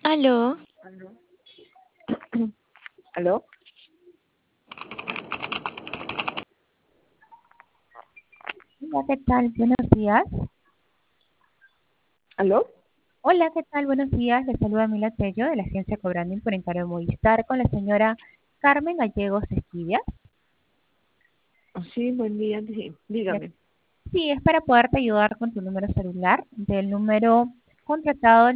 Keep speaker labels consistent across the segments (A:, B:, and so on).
A: Aló,
B: ¿Aló? ¿Aló?
C: Hola, ¿qué tal? Buenos días.
B: ¿Aló?
C: Hola, ¿qué tal? Buenos días. Les saluda Mila Tello de la Agencia Cobranding por encargo de Movistar con la señora Carmen Gallegos Esquivia.
B: Sí, buen día, sí,
C: Ya-
B: dígame.
C: Sí, es para poderte ayudar con tu número celular del número contratado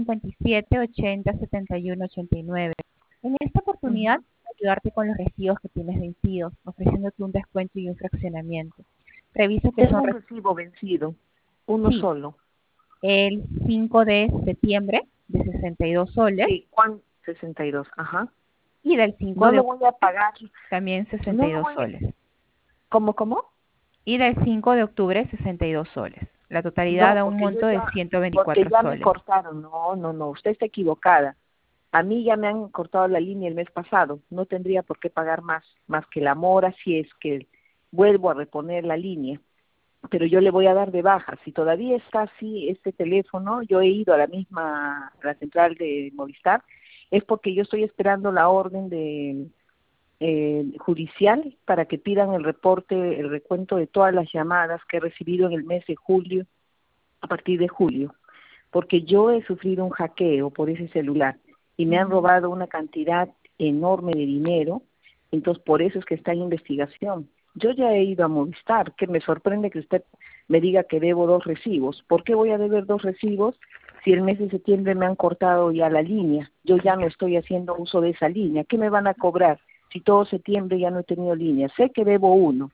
C: 957-80-71-89. En esta oportunidad,
B: Ujú.
C: ayudarte con los recibos que tienes vencidos, ofreciéndote un descuento y un fraccionamiento. Revisa que
B: Tengo
C: son,
B: un recibo vencido, uno
C: sí,
B: solo.
C: el 5 de septiembre de 62 soles
B: Sí, Juan 62, ajá.
C: y del 5
B: No
C: de
B: lo
C: octubre
B: voy a pagar,
C: también
B: no lo
C: 62
B: voy a...
C: soles.
B: ¿Cómo?
C: Y del 5 de octubre 62 soles. La totalidad
B: No,
C: da un
B: porque yo
C: monto de
B: ya, porque
C: 124
B: ya me
C: soles.
B: cortaron. No, usted está equivocada. A mí ya me han cortado la línea el mes pasado. No tendría por qué pagar más que la mora si es que vuelvo a reponer la línea. Pero yo le voy a dar de baja. Si todavía está así este teléfono, yo he ido a a la central de Movistar, es porque yo estoy esperando la orden de judicial para que pidan el reporte, el recuento de todas las llamadas que he recibido en el mes de julio, a partir de julio, porque yo he sufrido un hackeo por ese celular y me han
C: Mm,
B: robado una cantidad enorme de dinero, entonces por eso es que está en investigación. Yo ya he ido a Movistar, que me sorprende que usted me diga que debo 2 recibos. ¿Por qué voy a deber 2 recibos si el mes de septiembre me han cortado ya la línea? Yo ya no estoy haciendo uso de esa línea. ¿Qué me van a cobrar si todo septiembre ya no he tenido línea? Sé que debo uno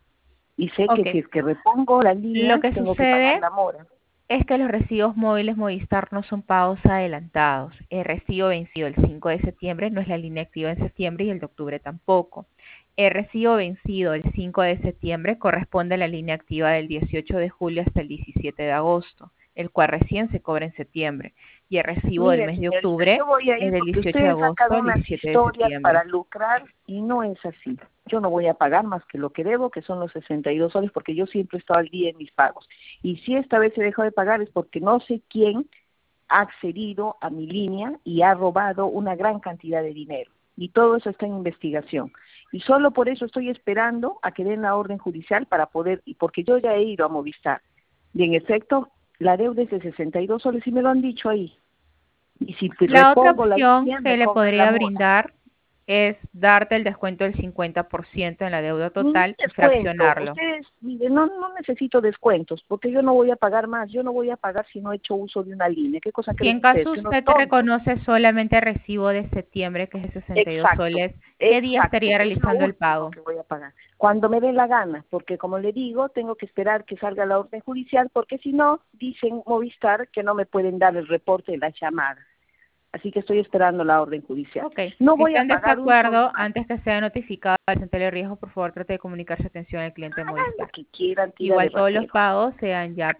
B: y sé que
C: Ok,
B: si es que repongo la
C: lo
B: línea
C: que
B: tengo que pagar
C: sucede
B: la mora.
C: es que los recibos móviles Movistar no son pagos adelantados. El recibo vencido el 5 de septiembre no es la línea activa en septiembre y el de octubre tampoco. El recibo vencido el 5 de septiembre corresponde a la línea activa del 18 de julio hasta el 17 de agosto, el cual recién se cobra en septiembre. Y el recibo del
B: Mire,
C: mes de
B: señorita,
C: octubre
B: yo voy a
C: es
B: ir
C: del
B: porque
C: 18 de
B: ustedes
C: agosto
B: sacan
C: al
B: unas
C: 17 de
B: historias
C: septiembre.
B: para lucrar y no es así. Yo no voy a pagar más que lo que debo, que son los 62 soles, porque yo siempre he estado al día en mis pagos. Y si esta vez he dejado de pagar es porque no sé quién ha accedido a mi línea y ha robado una gran cantidad de dinero. Y todo eso está en investigación. Y solo por eso estoy esperando a que den la orden judicial para poder, y porque yo ya he ido a Movistar. Y en efecto, la deuda es de 62 soles y me lo han dicho ahí. Y si
C: La otra
B: repongo la
C: opción
B: línea,
C: que
B: me
C: le
B: cobran la
C: podría
B: mora.
C: brindar es darte el descuento del 50% en la deuda
B: Ningún
C: total y
B: descuento.
C: fraccionarlo.
B: Ustedes, mire, no necesito descuentos, porque yo no voy a pagar más. Yo no voy a pagar si no he hecho uso de una línea. ¿Qué cosa
C: Si
B: creen
C: en
B: ustedes?
C: caso
B: Que unos
C: usted
B: tontos.
C: reconoce solamente recibo de septiembre, que es de 62
B: Exacto,
C: soles, ¿qué día
B: exacto.
C: estaría
B: Es lo
C: realizando el
B: último
C: pago?
B: que voy a pagar. Cuando me dé la gana, porque como le digo, tengo que esperar que salga la orden judicial, porque si no, dicen Movistar que no me pueden dar el reporte de las llamadas. Así que estoy esperando la orden judicial.
C: Ok,
B: No
C: si
B: voy
C: está
B: a
C: en
B: pagar un sol
C: desacuerdo,
B: más.
C: antes que sea notificado al centro de riesgo, por favor trate de comunicarse a atención al cliente de
B: Hagan lo
C: Movistar.
B: que quieran, tira de
C: Igual todos los
B: ratero.
C: pagos sean ya